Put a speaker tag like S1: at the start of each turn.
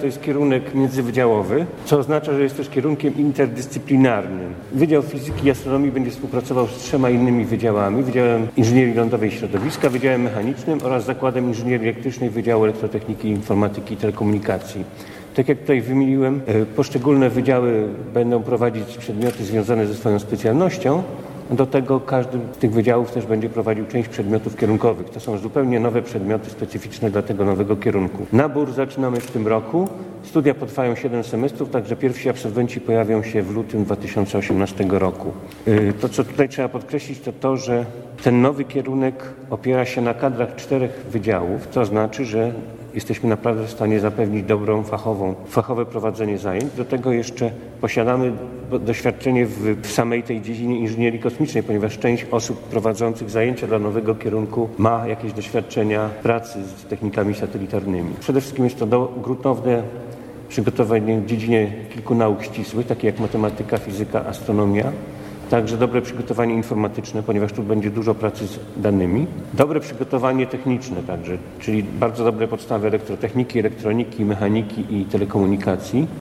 S1: to jest kierunek międzywydziałowy, co oznacza, że jest też kierunkiem interdyscyplinarnym. Wydział Fizyki i Astronomii będzie współpracował z 3 innymi wydziałami: Wydziałem Inżynierii Lądowej i Środowiska, Wydziałem Mechanicznym oraz Zakładem Inżynierii Elektrycznej Wydziału Elektrotechniki, Informatyki i Telekomunikacji. Tak jak tutaj wymieniłem, poszczególne wydziały będą prowadzić przedmioty związane ze swoją specjalnością. Do tego każdy z tych wydziałów też będzie prowadził część przedmiotów kierunkowych. To są zupełnie nowe przedmioty specyficzne dla tego nowego kierunku. Nabór zaczynamy w tym roku. Studia potrwają 7 semestrów, także pierwsi absolwenci pojawią się w lutym 2018 roku. To, co tutaj trzeba podkreślić, to to, że ten nowy kierunek opiera się na kadrach 4 wydziałów, co znaczy, że jesteśmy naprawdę w stanie zapewnić dobrą fachowe prowadzenie zajęć. Do tego jeszcze posiadamy doświadczenie w samej tej dziedzinie inżynierii kosmicznej, ponieważ część osób prowadzących zajęcia dla nowego kierunku ma jakieś doświadczenia pracy z technikami satelitarnymi. Przede wszystkim jest to gruntowne przygotowanie w dziedzinie kilku nauk ścisłych, takich jak matematyka, fizyka, astronomia. Także dobre przygotowanie informatyczne, ponieważ tu będzie dużo pracy z danymi. Dobre przygotowanie techniczne także, czyli bardzo dobre podstawy elektrotechniki, elektroniki, mechaniki i telekomunikacji.